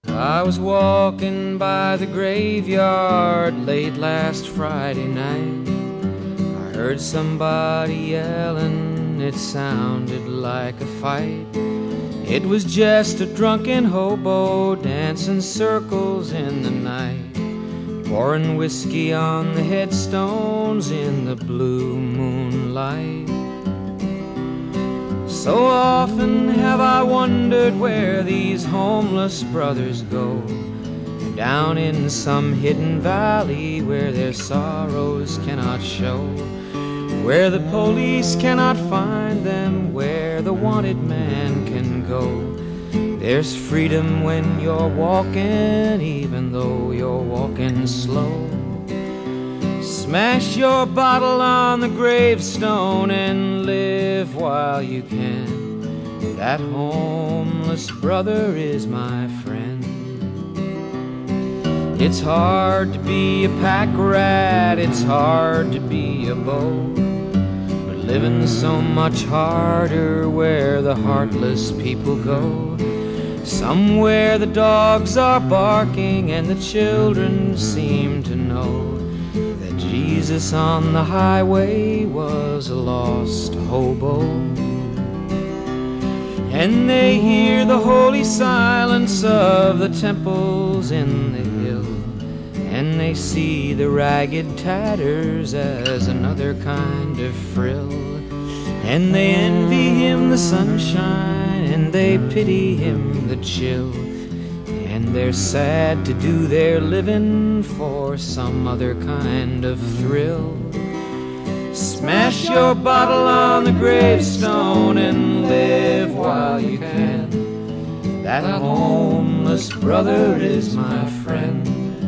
I was walking by the graveyard late last Friday night. I heard somebody yelling, it sounded like a fight. It was just a drunken hobo dancing circles in the night, pouring whiskey on the headstones in the blue moonlight. So often have I wondered where these homeless brothers go, down in some hidden valley where their sorrows cannot show, where the police cannot find them, where the wanted man can go. There's freedom when you're walking, even though you're walking slow. Smash your bottle on the gravestone and live while you can. That homeless brother is my friend. It's hard to be a pack rat, it's hard to be a beau, but living's so much harder where the heartless people go. Somewhere the dogs are barking and the children seem to know that Jesus on the highway was a lost hobo. And they hear the holy silence of the temples in the hill, and they see the ragged tatters as another kind of frill. And they envy him the sunshine, and they pity him the chill, and they're sad to do their living for some other kind of thrill. Smash your bottle on the gravestone and live while you can. That homeless brother is my friend.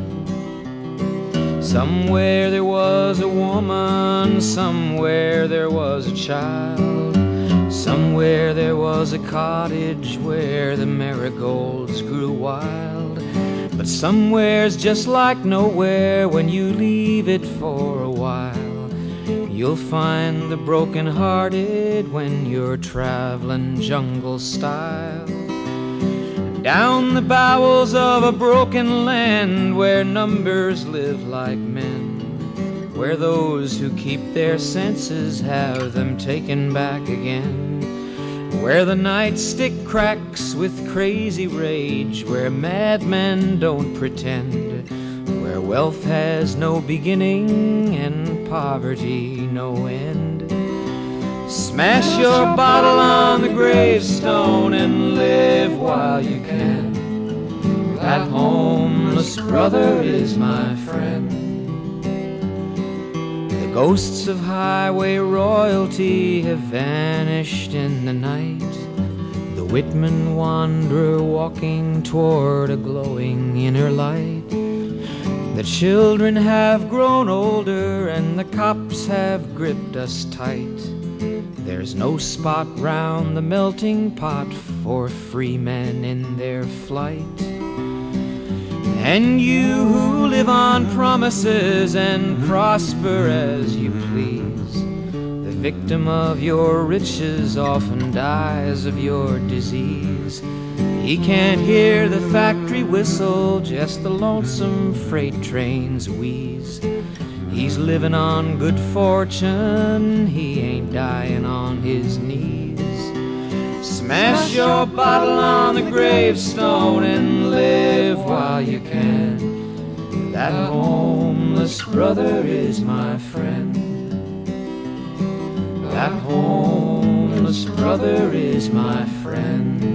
Somewhere there was a woman, somewhere there was a child, somewhere there was a cottage where the marigolds grew wild. But somewhere's just like nowhere when you leave it for a while. You'll find the broken-hearted when you're traveling jungle style, down the bowels of a broken land where numbers live like men, where those who keep their senses have them taken back again, where the nightstick cracks with crazy rage, where madmen don't pretend, where wealth has no beginning and poverty no end. Smash your bottle on the gravestone and live while you can. That homeless brother is my friend. The ghosts of highway royalty have vanished in the night, the Whitman wanderer walking toward a glowing inner light. The children have grown older and the cops have gripped us tight. There's no spot round the melting pot for free men in their flight. And you who live on promises and prosper as you please, the victim of your riches often dies of your disease. He can't hear the factory whistle, just the lonesome freight trains wheeze. He's living on good fortune, he ain't dying on his knees. Smash your bottle on the gravestone and live while you can. That homeless brother is my friend. That homeless brother is my friend.